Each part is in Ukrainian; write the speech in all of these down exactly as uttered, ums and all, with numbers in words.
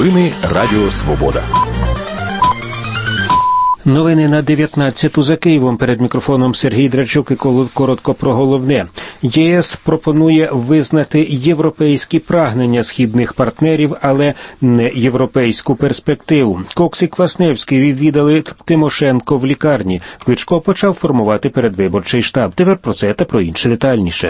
Новини Радіо Свобода. Новини на дев'ятнадцяту за Києвом. Перед мікрофоном Сергій Драчук і коротко про головне. ЄС пропонує визнати європейські прагнення східних партнерів, але не європейську перспективу. Кокс і Квасневський відвідали Тимошенко в лікарні. Кличко почав формувати передвиборчий штаб. Тепер про це та про інше детальніше.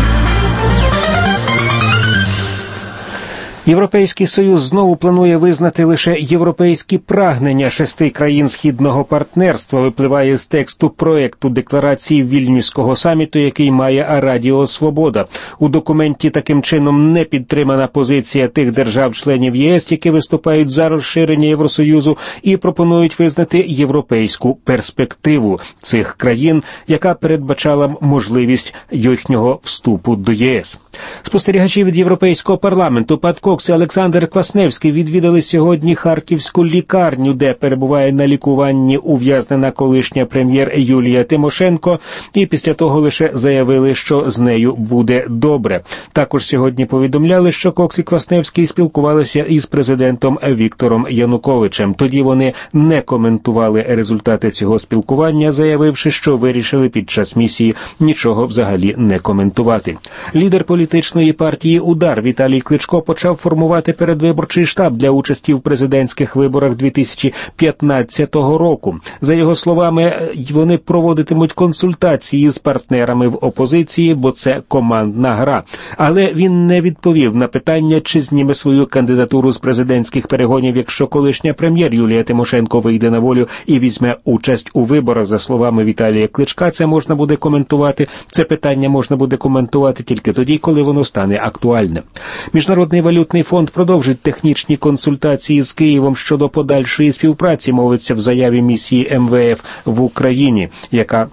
Європейський Союз знову планує визнати лише європейські прагнення шести країн Східного партнерства, випливає з тексту проекту декларації Вільнюського саміту, який має Радіо Свобода. У документі таким чином не підтримана позиція тих держав-членів ЄС, які виступають за розширення Євросоюзу і пропонують визнати європейську перспективу цих країн, яка передбачала можливість їхнього вступу до ЄС. Спостерігачі від Європейського парламенту Пат Кокс і Олександр Квасневський відвідали сьогодні Харківську лікарню, де перебуває на лікуванні ув'язнена колишня прем'єр Юлія Тимошенко, і після того лише заявили, що з нею буде добре. Також сьогодні повідомляли, що Кокс і Квасневський спілкувалися із президентом Віктором Януковичем. Тоді вони не коментували результати цього спілкування, заявивши, що вирішили під час місії нічого взагалі не коментувати. Лідер політичної партії «Удар» Віталій Кличко почав формувати передвиборчий штаб для участі в президентських виборах дві тисячі п'ятнадцятого року. За його словами, вони проводитимуть консультації з партнерами в опозиції, бо це командна гра. Але він не відповів на питання, чи зніме свою кандидатуру з президентських перегонів, якщо колишня прем'єр Юлія Тимошенко вийде на волю і візьме участь у виборах. За словами Віталія Кличка, це можна буде коментувати. Це питання можна буде коментувати тільки тоді, коли воно стане актуальним. Міжнародний валютний фонд продовжить технічні консультації з Києвом щодо подальшої співпраці, мовиться в заяві місії ем ве еф в Україні, яка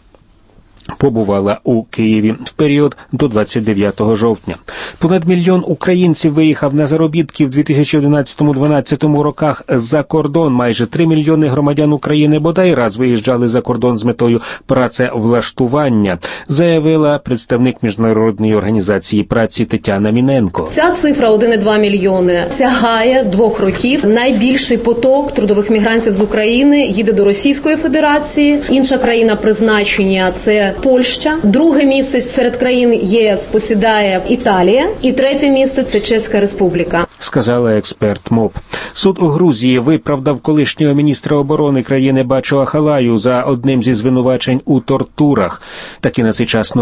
побувала у Києві в період до двадцять дев'ятого жовтня. Понад мільйон українців виїхав на заробітки в дві тисячі одинадцятому-дванадцятому роках за кордон. Майже три мільйони громадян України бодай раз виїжджали за кордон з метою працевлаштування, заявила представник Міжнародної організації праці Тетяна Міненко. Ця цифра один цілих два мільйони сягає двох років. Найбільший поток трудових мігрантів з України їде до Російської Федерації. Інша країна призначення – це Польща. Друге місце серед країн ЄС посідає Італія. І третє місце – це Чеська Республіка, сказала експерт МОП. Суд у Грузії виправдав колишнього міністра оборони країни Бачо Ахалаю за одним зі звинувачень у тортурах. Таки на цей час